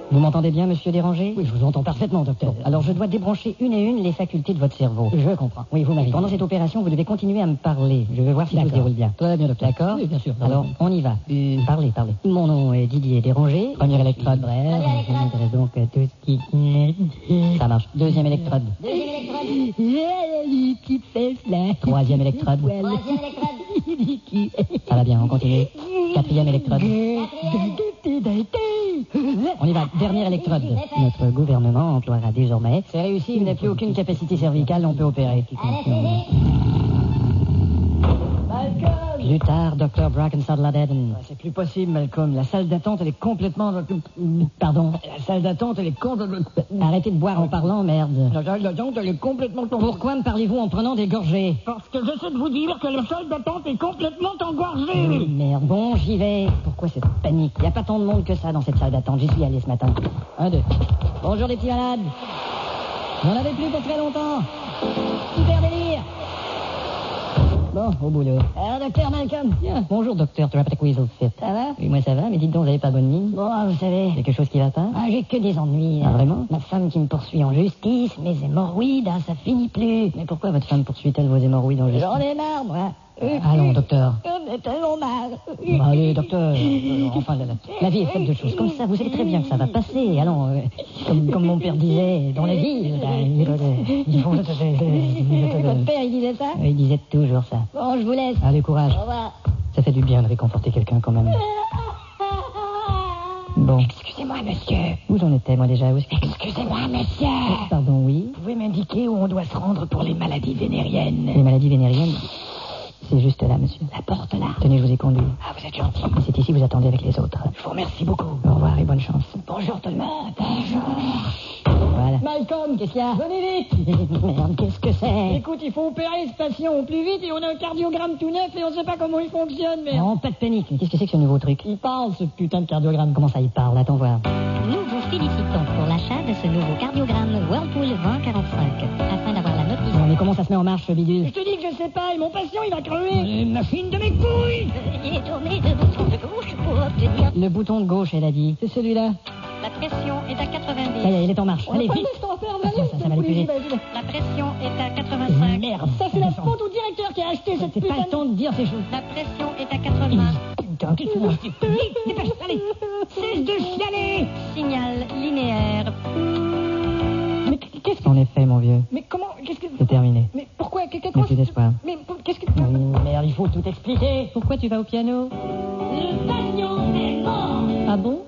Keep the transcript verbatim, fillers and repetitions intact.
Vous m'entendez bien, monsieur Dérangé? Oui, je vous entends parfaitement, docteur. Alors, je dois débrancher une et une les facultés de votre cerveau. Je comprends. Oui, vous m'avez dit. Pendant cette opération, vous devez continuer à me parler. Je veux voir si tout se déroule bien. Très bien, docteur. D'accord? Oui, bien sûr. Alors, on y va. Et... Parlez, parlez. Mon nom est Didier Dérangé. Première électrode. Première électrode. Ça m'intéresse donc à tout ce qui... Ça marche. Deuxième électrode. Deuxième électrode. Les petites fesses, là. Troisième électrode. Troisième électrode. Ça va bien, on continue. Quatrième électrode. On y va. Dernière électrode. Notre gouvernement emploiera désormais. C'est réussi, vous n'avez plus aucune capacité cervicale, on peut opérer. Allez, Plus tard, docteur Brackensadler-Eden. C'est plus possible, Malcolm. La salle d'attente, elle est complètement... Pardon. La salle d'attente, elle est complètement... Arrêtez de boire en parlant, merde. La salle d'attente, elle est complètement... Pourquoi me parlez-vous en prenant des gorgées? Parce que j'essaie de vous dire que la salle d'attente est complètement engorgée. Oui, merde. Bon, j'y vais. Pourquoi cette panique? Il n'y a pas tant de monde que ça dans cette salle d'attente. J'y suis allé ce matin. Un, deux. Bonjour les petits malades. Vous n'en avez plus pour très longtemps. Super délire. Bon, au boulot. Alors, docteur Malcolm. Bien. Bonjour, docteur Traptic Weaselfit. Ça va? Oui, moi ça va, mais dites donc, vous n'avez pas bonne mine? Bon, vous savez... Il y a quelque chose qui va pas? Ah, j'ai que des ennuis. Ah, vraiment? Ma femme qui me poursuit en justice, mes hémorroïdes, hein, ça finit plus. Mais pourquoi votre femme poursuit-elle vos hémorroïdes en justice? J'en ai marre, moi. Euh, allons, docteur. J'en ai tellement marre. Bah, allez, docteur. Euh, enfin, la, la, la vie est faite de choses comme ça. Vous savez très bien que ça va passer. Allons, euh, comme, comme mon père disait, dans la vie, il faut... Votre père, il disait ça? Il disait toujours ça. Bon, je vous laisse. Allez, courage. Au revoir. Ça fait du bien de réconforter quelqu'un quand même. Bon. Excusez-moi, monsieur. Où j'en étais, moi, déjà? Où est-ce que... Excusez-moi, monsieur. Pardon, oui? Vous pouvez m'indiquer où on doit se rendre pour les maladies vénériennes? Les maladies vénériennes? C'est juste là, monsieur. La porte là. Tenez, je vous ai conduit. Ah, vous êtes gentil. Et c'est ici, vous attendez avec les autres. Je vous remercie beaucoup. Au revoir et bonne chance. Bonjour tout le monde. Bonjour. Voilà. Malcolm, Qu'est-ce qu'il y a? venez vite. Merde, qu'est-ce que c'est? Écoute, il faut opérer ce patient au plus vite et on a un cardiogramme tout neuf et on sait pas comment il fonctionne, mais... Non, pas de panique. Mais qu'est-ce que c'est que ce nouveau truc? Il parle, ce putain de cardiogramme. Comment ça, il parle? Attends voir. Nous vous félicitons pour l'achat de ce nouveau cardiogramme Whirlpool vingt quarante-cinq. Afin d'avoir la note Non, mais comment ça se met en marche, ce bidule? Je te dis que je sais pas, et mon patient, il va crever. Les machines de mes couilles. Veuillez tourner le bouton de gauche pour obtenir... Le bouton de gauche, elle a dit. C'est celui-là. La pression est à quatre-vingt-dix. Ça y est, il est en marche. On Allez, a pas vite. de temps à perdre, Ah, allez. ça, ça va aller plus Oui, vite. vas-y, vas-y. La pression est à quatre-vingt-cinq. Merde. Ça, c'est la faute au directeur qui a acheté cette C'est putain pas le temps de dire ces choses. La pression est à quatre-vingts. Putain, qu'est-ce que c'est? Vite, dépêche, allez. Cesse de chialer. Signal linéaire. Mais qu'est-ce que... En effet, mon vieux, Mais comment... Qu'est-ce que... c'est terminé. Mais pourquoi... que- que- Il n'y a comment- plus d'espoir. Mais pour- qu'est-ce que... Oui, merde, il faut tout expliquer. Pourquoi tu vas au piano? Le patient est mort. Ah bon?